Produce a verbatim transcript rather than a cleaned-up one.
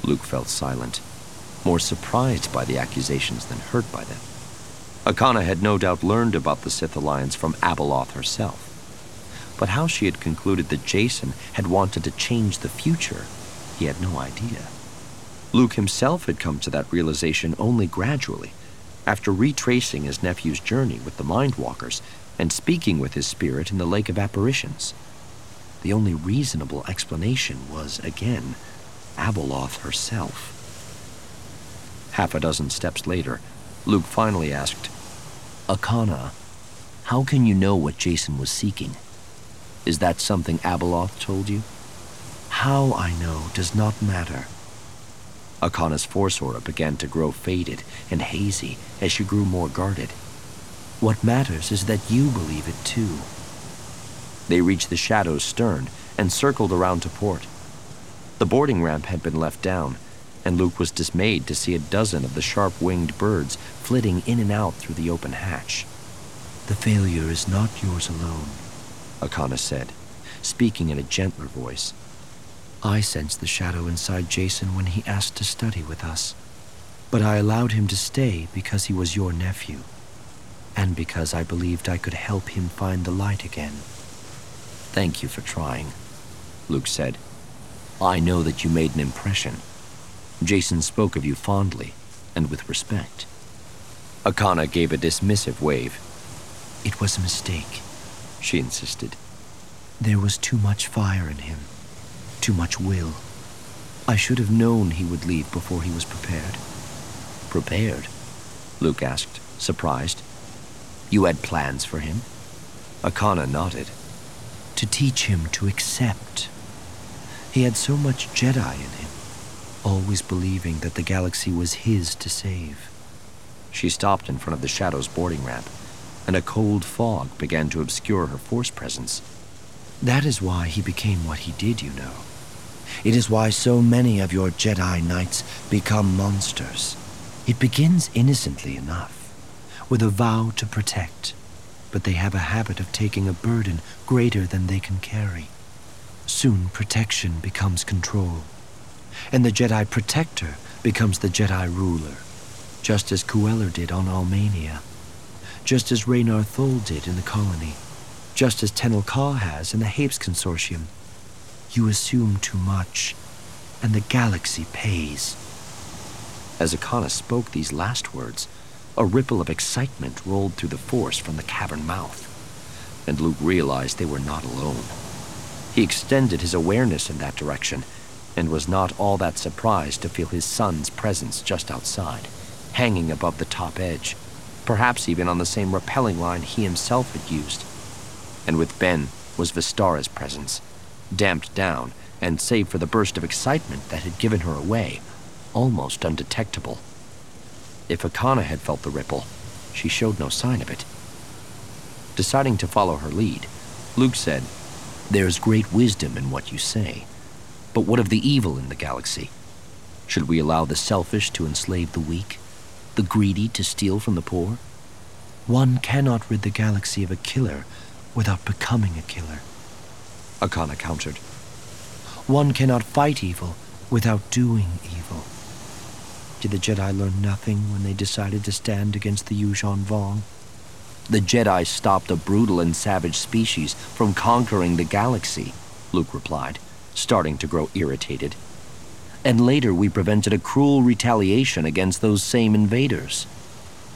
Luke felt silent, more surprised by the accusations than hurt by them. Akana had no doubt learned about the Sith Alliance from Abeloth herself. But how she had concluded that Jacen had wanted to change the future, he had no idea. Luke himself had come to that realization only gradually, after retracing his nephew's journey with the Mindwalkers and speaking with his spirit in the Lake of Apparitions. The only reasonable explanation was, again, Abeloth herself. Half a dozen steps later, Luke finally asked, "Akana, how can you know what Jacen was seeking? Is that something Abeloth told you?" "How I know does not matter." Akana's force aura began to grow faded and hazy as she grew more guarded. "What matters is that you believe it too." They reached the Shadow's stern and circled around to port. The boarding ramp had been left down, and Luke was dismayed to see a dozen of the sharp-winged birds flitting in and out through the open hatch. "The failure is not yours alone," Akana said, speaking in a gentler voice. "I sensed the shadow inside Jacen when he asked to study with us, but I allowed him to stay because he was your nephew, and because I believed I could help him find the light again." "Thank you for trying," Luke said. "I know that you made an impression. Jacen spoke of you fondly and with respect." Akana gave a dismissive wave. "It was a mistake," she insisted. "There was too much fire in him, too much will. I should have known he would leave before he was prepared." "Prepared?" Luke asked, surprised. "You had plans for him?" Akana nodded. "To teach him to accept. He had so much Jedi in him, always believing that the galaxy was his to save." She stopped in front of the Shadow's boarding ramp, and a cold fog began to obscure her force presence. "That is why he became what he did, you know. It is why so many of your Jedi Knights become monsters. It begins innocently enough, with a vow to protect, but they have a habit of taking a burden greater than they can carry. Soon protection becomes control, and the Jedi Protector becomes the Jedi Ruler, just as Queller did on Almania, just as Raynar Thol did in the colony, just as Tenel Ka has in the Hapes Consortium. You assume too much, and the galaxy pays." As Akana spoke these last words, a ripple of excitement rolled through the Force from the cavern mouth, and Luke realized they were not alone. He extended his awareness in that direction, and was not all that surprised to feel his son's presence just outside, hanging above the top edge, perhaps even on the same rappelling line he himself had used. And with Ben was Vistara's presence, damped down, and save for the burst of excitement that had given her away, almost undetectable. If Akana had felt the ripple, she showed no sign of it. Deciding to follow her lead, Luke said, "There's great wisdom in what you say, but what of the evil in the galaxy? Should we allow the selfish to enslave the weak, the greedy to steal from the poor? One cannot rid the galaxy of a killer without becoming a killer," Akana countered. "One cannot fight evil without doing evil. Did the Jedi learn nothing when they decided to stand against the Yuuzhan Vong? The Jedi stopped a brutal and savage species from conquering the galaxy," Luke replied, starting to grow irritated. "And later we prevented a cruel retaliation against those same invaders.